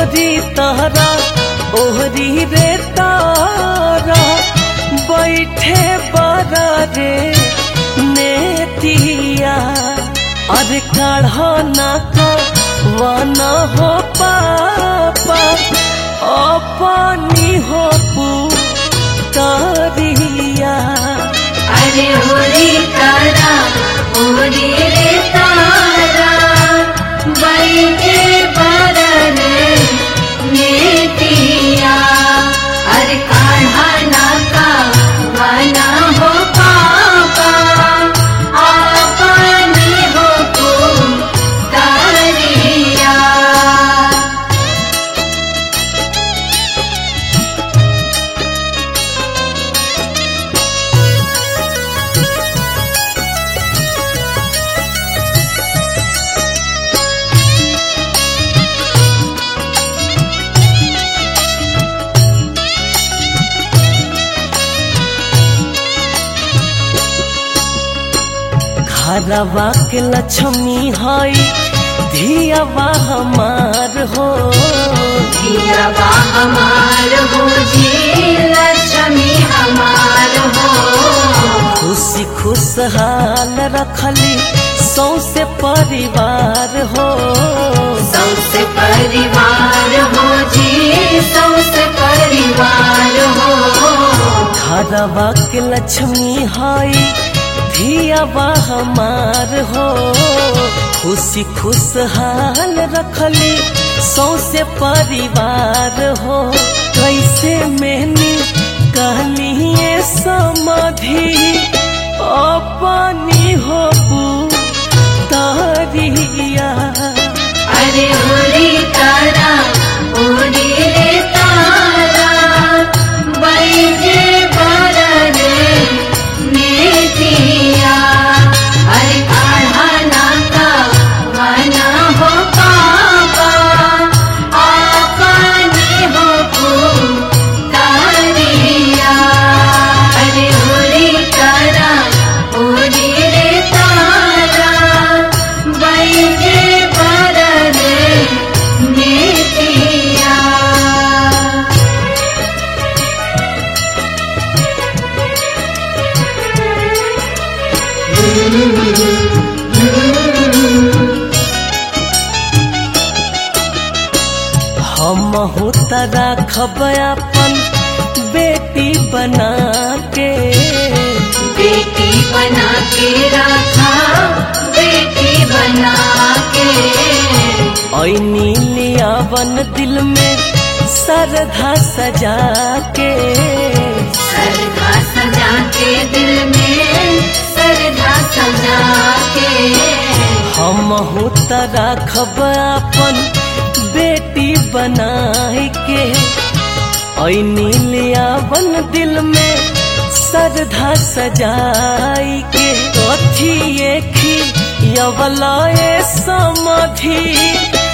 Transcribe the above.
ओहरी तारा ओहरी रे तारा बैठे बारा रे नेतिया अरे काढ़ना का वाना हो पापा अपनी हो पुतारिया। अरे होरी तारा होरी रे तारा बैठे बरन नेतिया अरे काढ़ना का वाना हो पापा अपनी हो पुतारिया। घरवा के लक्ष्मी हई धियावा हमार हो धियावा हमार हो जी लक्ष्मी हमार हो खुशी खुशहाल रखली सौसे परिवार हो सौसे परिवार हो जी सौसे परिवार हो। घरवा के लक्ष्मी हई धियावा हमार हो खुशी खुशहाल रखली सौसे परिवार हो। कैसे मैंने कहनी समाधि अपनी हो पुतारिया। अरे होरी तारा होरी रे तारा बैठे बरन नेतिया अरे काढ़ना का वाना हो पापा अपनी हो पुतारिया। अरे होरी तारा होरी रे तारा बैठे बरन नेतिया। हम हो तरा खब अपन बेटी बना के बेटी बना के रखा बेटी बना के ऐनी लियावन दिल में श्रद्धा सजा के श्रद्धा सजा के दिल में श्रद्धा सजा के हम हो तरा खब अपन बेटी बनाए के ऐनी लियावन दिल में श्रद्धा सजाई के कथिए खी यवलाए समाधि